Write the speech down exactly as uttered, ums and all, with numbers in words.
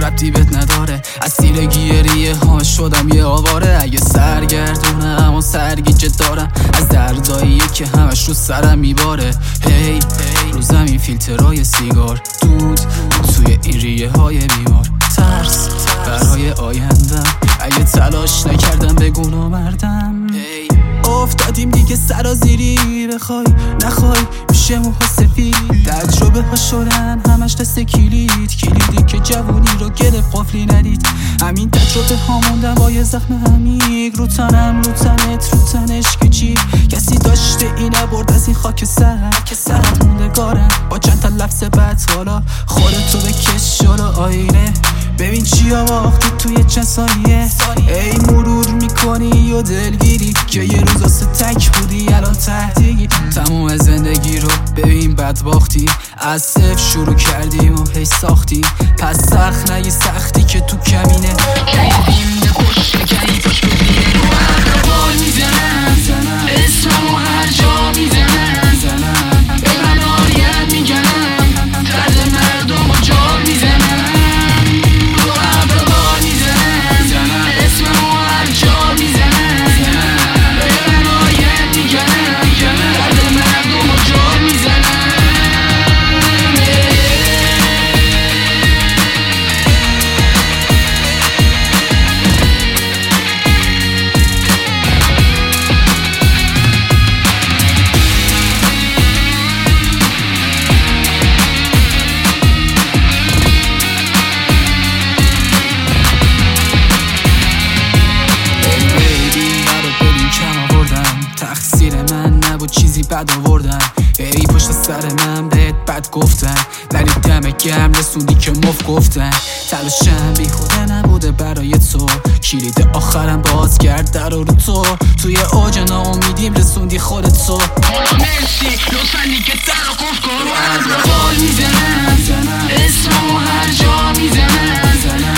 ربطی بهت نداره. از تیر گیریه ها شدم یه آواره. اگه سرگردونم و سرگیجه دارم از دردایی که همش رو سرم میباره. هی hey, رو زمین فیلترهای سیگار، دود توی این ریه های بیمار، ترس برای آیندم. اگه تلاش نکردم بگو نامردم. hey. افتادیم دیگه سرازیری، بخوای نخوای میشه موها سفید. تجربه ها شدن همش دست کلید، کلیدی که جوونی رو گرفت قفلی ندید. همین تجربه ها موندن با یه زخم عمیق رو تنم، رو تنت، رو تنش که چی. کسی داشته اینه برد از این خاک سر که سرت موندگارم با چند تا لفظ بد. حالا خودتو بکش جلو آینه، ببین چیا باختی توی چند ثانیه. ای مرور میکنی و دلگیری که یه روز واسه تک بودی الان تهدیگی. تموم زندگی رو ببین بد باختی، از صفر شروع کردیم و هی ساختیم. پس سخت نگی سختی که تو کمینه. ببین ده خوش بکنی پاش ببینه رو هر بال میزنم، اسممو هر جا میزنم، به من آریت میگنم، درد مردم و جا میزنم. چیزی بد آوردن، ای پشت سر من بهت بد گفتن، ولی دم گرم رسوندی که مف گفتن. تلاشم بی خوده نبوده برای تو، کلید آخرم باز کرد در رو تو. توی اوج ناامیدیم رسوندی خودت تو. مرسی لطفا دیگه در رو قفل کن. رو هر بال میزنم، اسممو هر جا میزنم،